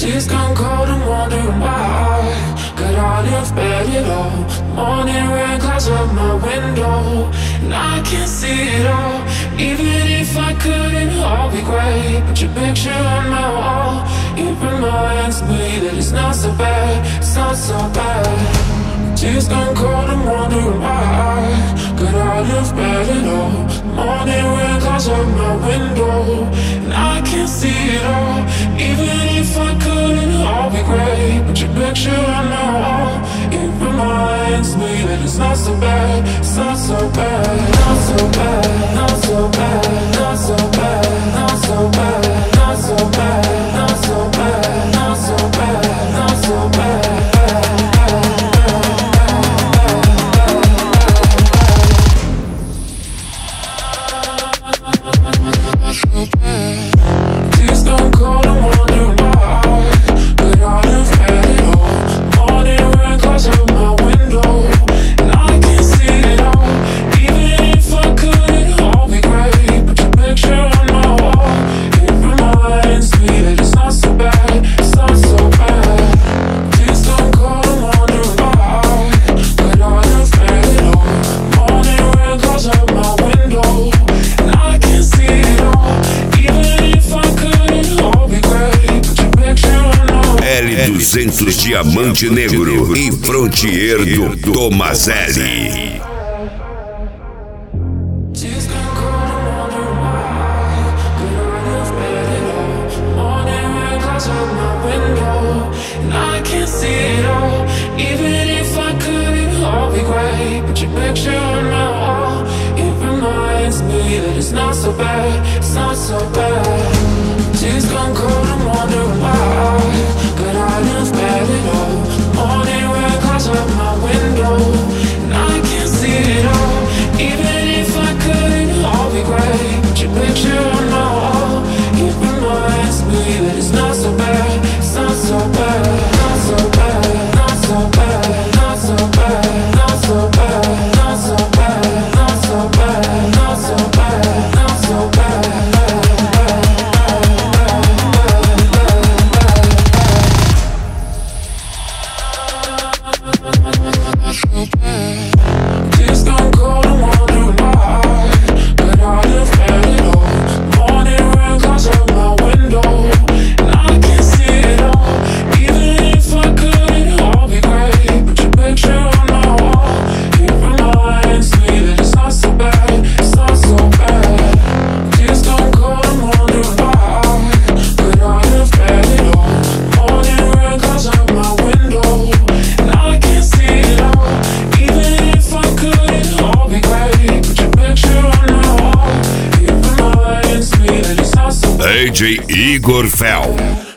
She's gone cold and wondering why. Could I live bad at all? Morning rain clouds up my window, and I can't see it all. Even if I could, it'd all be great. Put your picture on my wall. It reminds me that it's not so bad, it's not so bad. She's gone cold and wondering why. Could I live bad at all? Morning rain clouds up my window, and I can't see it all. Even if I could, it'd all be great. Put your picture on my wall. It reminds me that it's not so bad, it's not so bad, not so bad, not so bad, not so bad, not so bad, not so bad, not so bad, not so bad, not so bad. She's gone cold and wondering why. Could I live bad at all? Morning rain clouds up my window, and I can't see it all. Even if I could, it'd all be great. Put your picture on my wall. It reminds me that it's not so bad, it's not so bad. She's gone cold and wondering why. Could I live bad at all? Morning rain clouds up my window, and I can't see it all. L200 Diamante Negro e Frontier do Tomazelli. It's not so bad, it's not so bad. She's gone cold and wondering why. Could I live bad at all? Morning rain clouds up my window, and I can't see it all. Even if I could, it'd all be great. Put your picture on my wall. It reminds me that it's not so bad, it's not so bad, not so bad, not so bad, not so bad, not so bad, not so bad, not so bad, not so bad, not so bad. She's gone cold and wondering why. Could I live bad at all? Morning rain clouds up my window, and I can't see it all. Even if I could, it'd all be great. Put your picture on my wall. It reminds me that it's not so bad, it's not so bad. She's gone cold and wondering why. Could I live bad at all? Morning rain clouds up my window, and I can't see it all. Even if I could, it'd all be great. Put your picture on my wall. It reminds me that it's not so bad. DJ Igor Fel.